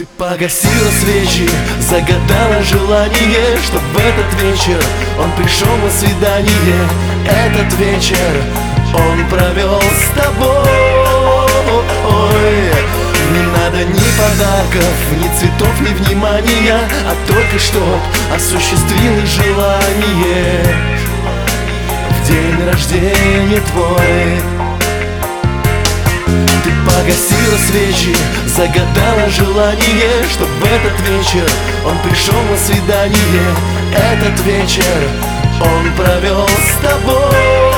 Ты погасила свечи, загадала желание, чтоб в этот вечер он пришел на свидание. Этот вечер он провел с тобой. Не надо ни подарков, ни цветов, ни внимания, а только чтоб осуществилось желание в день рождения твой. Ты погасила свечи, загадала желание, чтоб в этот вечер он пришел на свидание. Этот вечер он провел с тобой.